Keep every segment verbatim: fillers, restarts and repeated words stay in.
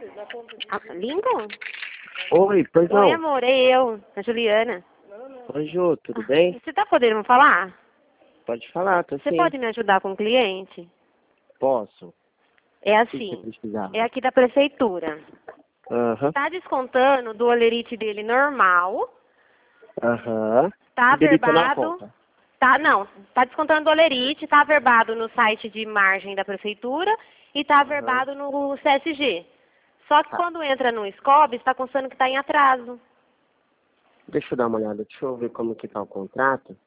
Ah, Lincoln? Oi, pois não. Oi, amor, é eu, a Juliana. Oi, Ju, tudo bem? Você tá podendo me falar? Pode falar, tô Você sim. pode me ajudar com o cliente? Posso. É O que você assim, precisava? é aqui da prefeitura. Aham, Tá descontando do olerite dele normal, aham. tá E debitou na averbado, conta. tá, não, tá descontando do olerite, tá averbado no site de margem da prefeitura e tá Aham. averbado no C S G. Só que Tá. quando entra no SCOB, está constando que tá em atraso. Deixa eu dar uma olhada, deixa eu ver como que tá o contrato.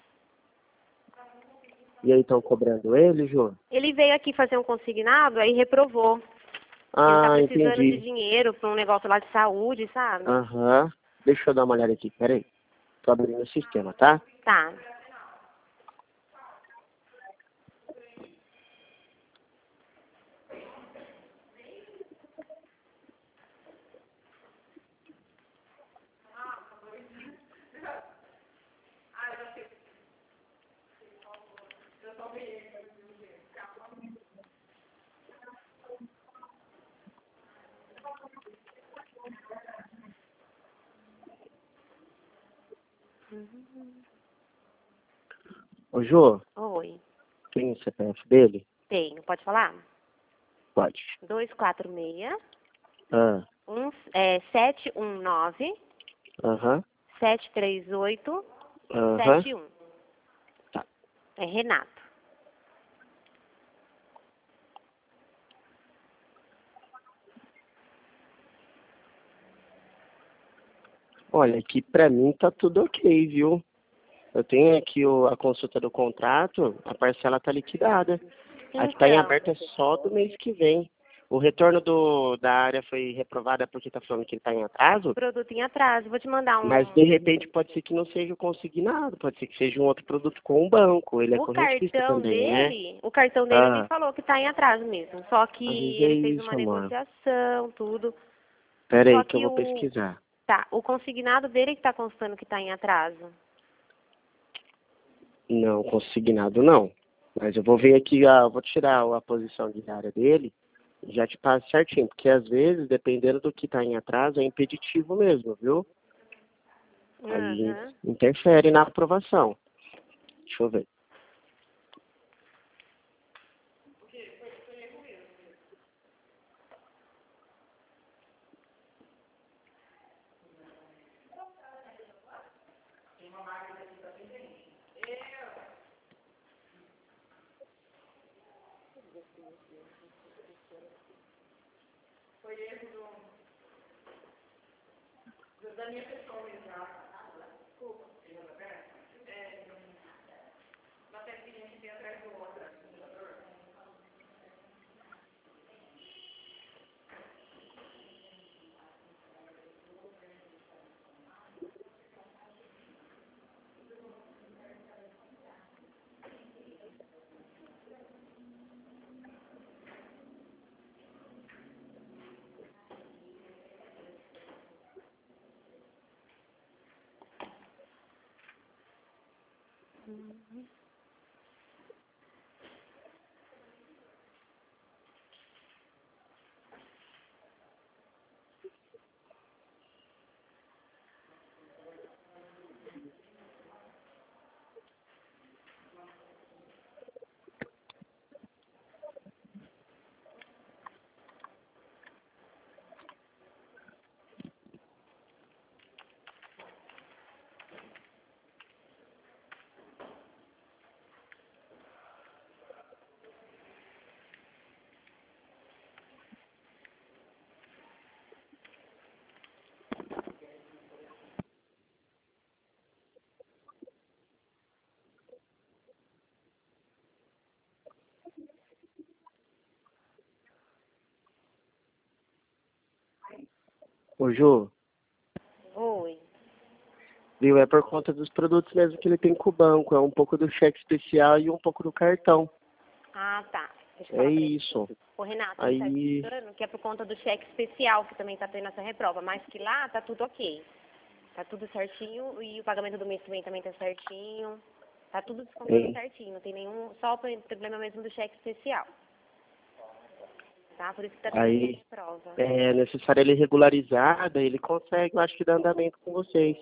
E aí, estão cobrando ele, Ju? Ele veio aqui fazer um consignado, aí reprovou. Ele tá Ah, precisando de entendi. dinheiro para um negócio lá de saúde, sabe? Aham. Deixa eu dar uma olhada aqui, peraí. Tô abrindo o sistema, tá? Tá. Ô, Ju, Oi. tem o C P F dele? Tenho. Pode falar? Pode. dois quatro seis, Ah, um, é, sete um nove, aham, sete três oito, aham. sete um. Tá. É Renato. Olha, aqui pra mim tá tudo ok, viu? Eu tenho aqui o, a consulta do contrato, a parcela tá liquidada. A que tá em Então, aberto é só do mês que vem. O retorno do, da área foi reprovada porque tá falando que ele tá em atraso, produto em atraso. Vou te mandar mas um... de repente pode ser que não seja o consignado, pode ser que seja um outro produto com um banco. Ele é O correntista cartão também, né? dele, o cartão dele me Ah, falou que tá em atraso mesmo. Só às vezes que é ele fez isso, uma amor. negociação, tudo. Pera Só aí que eu que vou o... pesquisar. Tá, o consignado dele que tá constando que tá em atraso. Não, consignado não. Mas eu vou ver aqui, ah, eu vou tirar a posição de área dele e já te passo certinho. Porque às vezes, dependendo do que está em atraso, é impeditivo mesmo, viu? Aí Aham. interfere na aprovação. Deixa eu ver. Ô, Ju, Oi. viu? É por conta dos produtos mesmo que ele tem com o banco. É um pouco do cheque especial e um pouco do cartão. Ah, tá. Deixa eu É falar pra ele. isso. O Renato, ele tá Aí, explicando que é por conta do cheque especial que também tá tendo essa reprova, mas que lá tá tudo ok. Tá tudo certinho e o pagamento do mês que vem também tá certinho. Tá tudo descontando hein? certinho, não tem nenhum, só o problema mesmo do cheque especial. tá? Por isso que tá tendo Aí essa prova. é necessário ele regularizar, daí ele consegue, eu acho que dar andamento com vocês.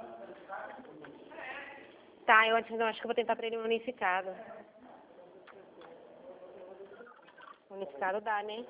Tá, eu acho, eu acho que eu vou tentar pra ele unificado. Unificado dá, né?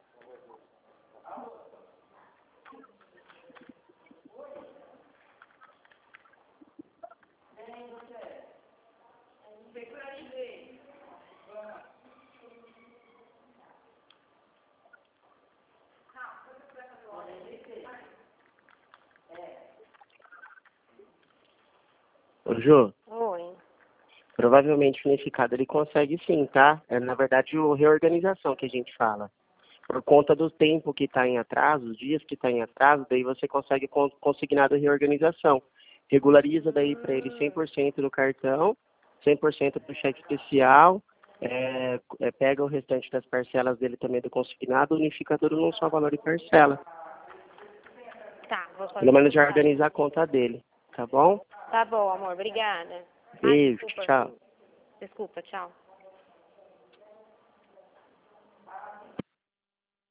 Ô, Jô, Oi. provavelmente unificado ele consegue sim, tá? É, na verdade, o reorganização que a gente fala. Por conta do tempo que está em atraso, os dias que está em atraso, daí você consegue con- consignado a reorganização. Regulariza daí para ele cem por cento do cartão, cem por cento para o cheque especial, é, é, pega o restante das parcelas dele também do consignado, unifica tudo num só valor e parcela. Tá, vou fazer. Pelo menos já organiza a conta dele, tá bom? Tá bom, amor. Obrigada. Ah, Beijo, desculpa. tchau. Desculpa, tchau.